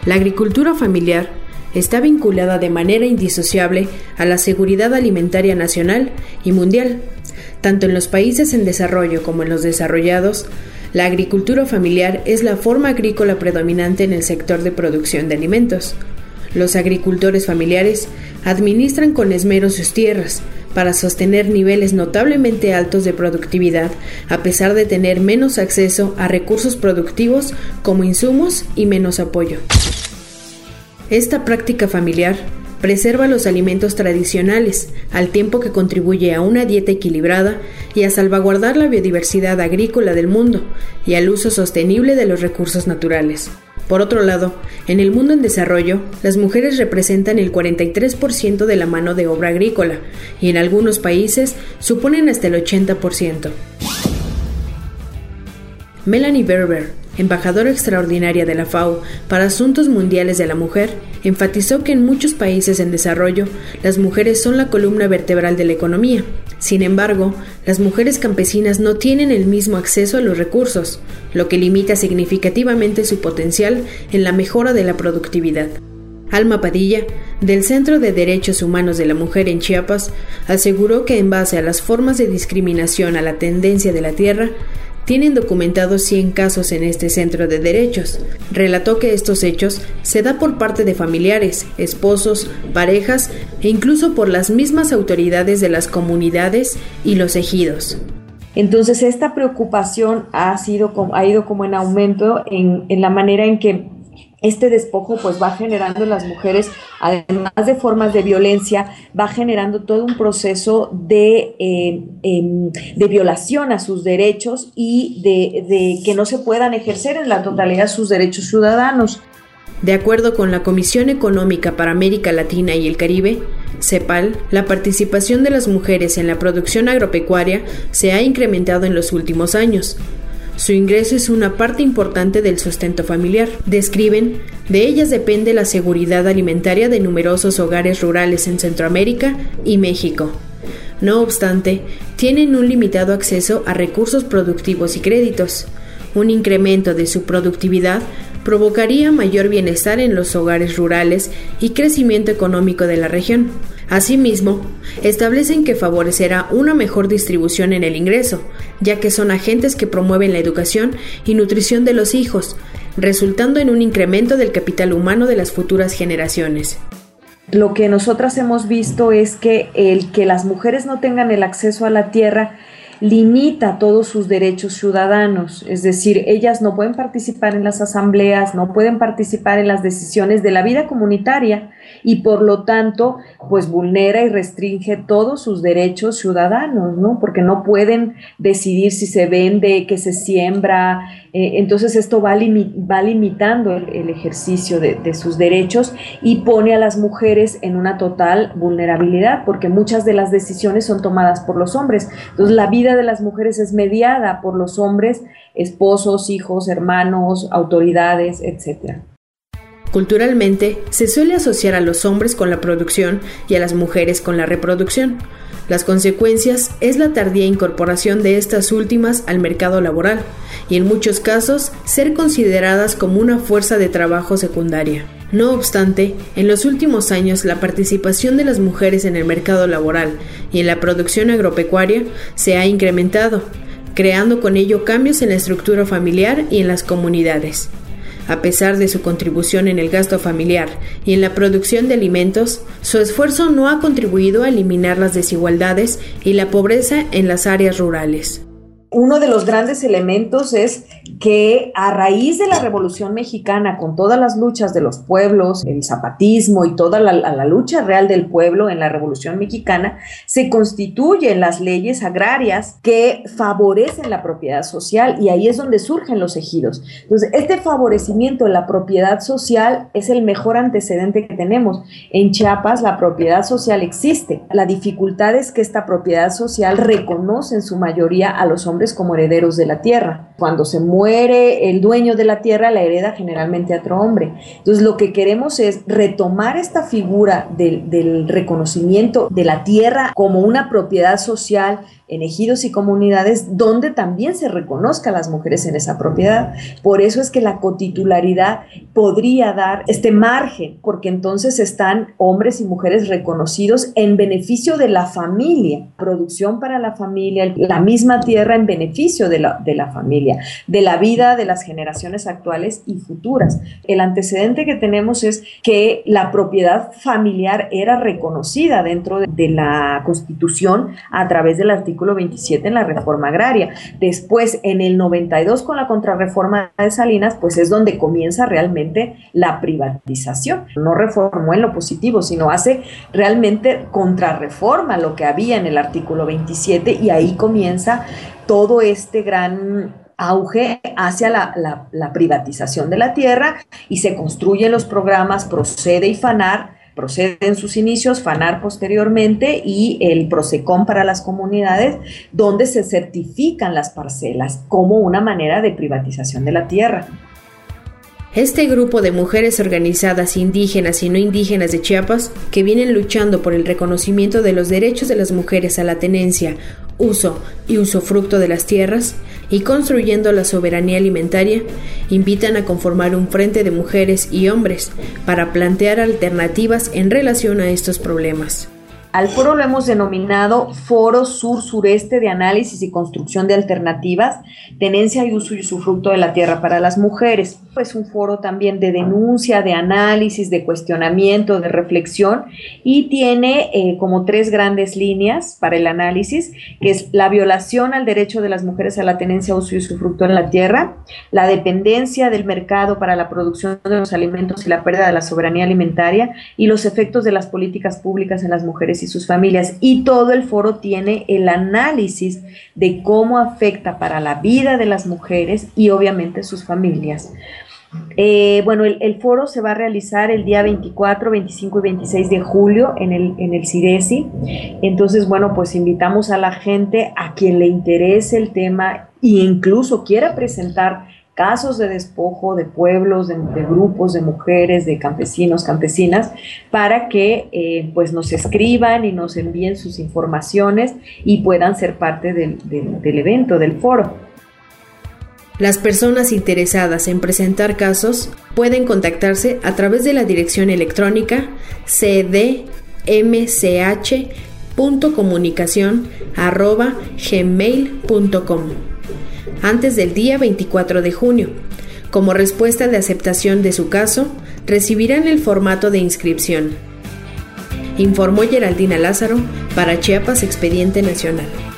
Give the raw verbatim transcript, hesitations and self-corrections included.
La agricultura familiar está vinculada de manera indisociable a la seguridad alimentaria nacional y mundial. Tanto en los países en desarrollo como en los desarrollados, la agricultura familiar es la forma agrícola predominante en el sector de producción de alimentos. Los agricultores familiares administran con esmero sus tierras para sostener niveles notablemente altos de productividad, a pesar de tener menos acceso a recursos productivos como insumos y menos apoyo. Esta práctica familiar preserva los alimentos tradicionales, al tiempo que contribuye a una dieta equilibrada y a salvaguardar la biodiversidad agrícola del mundo y al uso sostenible de los recursos naturales. Por otro lado, en el mundo en desarrollo, las mujeres representan el cuarenta y tres por ciento de la mano de obra agrícola y en algunos países suponen hasta el ochenta por ciento. Melanie Berber, embajadora extraordinaria de la F A O para Asuntos Mundiales de la Mujer, enfatizó que en muchos países en desarrollo, las mujeres son la columna vertebral de la economía. Sin embargo, las mujeres campesinas no tienen el mismo acceso a los recursos, lo que limita significativamente su potencial en la mejora de la productividad. Alma Padilla, del Centro de Derechos Humanos de la Mujer en Chiapas, aseguró que en base a las formas de discriminación a la tendencia de la tierra, tienen documentados cien casos en este centro de derechos. Relató que estos hechos se da por parte de familiares, esposos, parejas e incluso por las mismas autoridades de las comunidades y los ejidos. Entonces esta preocupación ha, sido, ha ido como en aumento en, en la manera en que este despojo pues va generando en las mujeres, además de formas de violencia, va generando todo un proceso de, eh, eh, de violación a sus derechos y de, de que no se puedan ejercer en la totalidad sus derechos ciudadanos. De acuerdo con la Comisión Económica para América Latina y el Caribe, CEPAL, la participación de las mujeres en la producción agropecuaria se ha incrementado en los últimos años. Su ingreso es una parte importante del sustento familiar. Describen, de ellas depende la seguridad alimentaria de numerosos hogares rurales en Centroamérica y México. No obstante, tienen un limitado acceso a recursos productivos y créditos. Un incremento de su productividad provocaría mayor bienestar en los hogares rurales y crecimiento económico de la región. Asimismo, establecen que favorecerá una mejor distribución en el ingreso, ya que son agentes que promueven la educación y nutrición de los hijos, resultando en un incremento del capital humano de las futuras generaciones. Lo que nosotras hemos visto es que el que las mujeres no tengan el acceso a la tierra limita todos sus derechos ciudadanos, es decir, ellas no pueden participar en las asambleas, no pueden participar en las decisiones de la vida comunitaria y por lo tanto, pues vulnera y restringe todos sus derechos ciudadanos, ¿no? Porque no pueden decidir si se vende, qué se siembra, eh, entonces esto va, limi- va limitando el, el ejercicio de, de sus derechos y pone a las mujeres en una total vulnerabilidad, porque muchas de las decisiones son tomadas por los hombres, entonces la vida de las mujeres es mediada por los hombres, esposos, hijos, hermanos, autoridades, etcétera. Culturalmente, se suele asociar a los hombres con la producción y a las mujeres con la reproducción. Las consecuencias es la tardía incorporación de estas últimas al mercado laboral y en muchos casos ser consideradas como una fuerza de trabajo secundaria. No obstante, en los últimos años la participación de las mujeres en el mercado laboral y en la producción agropecuaria se ha incrementado, creando con ello cambios en la estructura familiar y en las comunidades. A pesar de su contribución en el gasto familiar y en la producción de alimentos, su esfuerzo no ha contribuido a eliminar las desigualdades y la pobreza en las áreas rurales. Uno de los grandes elementos es que a raíz de la Revolución Mexicana, con todas las luchas de los pueblos, el zapatismo y toda la, la lucha real del pueblo en la Revolución Mexicana, se constituyen las leyes agrarias que favorecen la propiedad social y ahí es donde surgen los ejidos. Entonces, este favorecimiento de la propiedad social es el mejor antecedente que tenemos. En Chiapas la propiedad social existe. La dificultad es que esta propiedad social reconoce en su mayoría a los hombres como herederos de la tierra. Cuando se muere el dueño de la tierra, la hereda generalmente a otro hombre. Entonces, lo que queremos es retomar esta figura del, del reconocimiento de la tierra como una propiedad social en ejidos y comunidades donde también se reconozca a las mujeres en esa propiedad. Por eso es que la cotitularidad podría dar este margen, porque entonces están hombres y mujeres reconocidos en beneficio de la familia, producción para la familia, la misma tierra en beneficio de la, de la familia, de la vida de las generaciones actuales y futuras. El antecedente que tenemos es que la propiedad familiar era reconocida dentro de, de la Constitución a través del artículo veintisiete en la reforma agraria. Después, en el noventa y dos, con la contrarreforma de Salinas, pues es donde comienza realmente la privatización. No reformó en lo positivo, sino hace realmente contrarreforma lo que había en el artículo veintisiete, y ahí comienza todo este gran auge hacia la, la, la privatización de la tierra, y se construyen los programas Procede y FANAR. Procede en sus inicios, FANAR posteriormente, y el PROCECOM para las comunidades, donde se certifican las parcelas como una manera de privatización de la tierra. Este grupo de mujeres organizadas indígenas y no indígenas de Chiapas, que vienen luchando por el reconocimiento de los derechos de las mujeres a la tenencia, uso y usufructo de las tierras y construyendo la soberanía alimentaria, invitan a conformar un frente de mujeres y hombres para plantear alternativas en relación a estos problemas. Al foro lo hemos denominado Foro Sur-Sureste de Análisis y Construcción de Alternativas, Tenencia y Uso y Usufructo de la Tierra para las Mujeres. Es un foro también de denuncia, de análisis, de cuestionamiento, de reflexión, y tiene eh, como tres grandes líneas para el análisis, que es la violación al derecho de las mujeres a la tenencia, uso y usufructo en la tierra, la dependencia del mercado para la producción de los alimentos y la pérdida de la soberanía alimentaria, y los efectos de las políticas públicas en las mujeres y sus familias. Y todo el foro tiene el análisis de cómo afecta para la vida de las mujeres y obviamente sus familias. Eh, bueno, el, el foro se va a realizar el día veinticuatro, veinticinco y veintiséis de julio en el, en el CIDESI. Entonces, bueno, pues invitamos a la gente, a quien le interese el tema e incluso quiera presentar casos de despojo de pueblos, de, de grupos, de mujeres, de campesinos, campesinas, para que eh, pues nos escriban y nos envíen sus informaciones y puedan ser parte del, del, del evento, del foro. Las personas interesadas en presentar casos pueden contactarse a través de la dirección electrónica c d m c h punto comunicación arroba gmail punto com antes del día veinticuatro de junio. Como respuesta de aceptación de su caso, recibirán el formato de inscripción. Informó Geraldina Lázaro para Chiapas Expediente Nacional.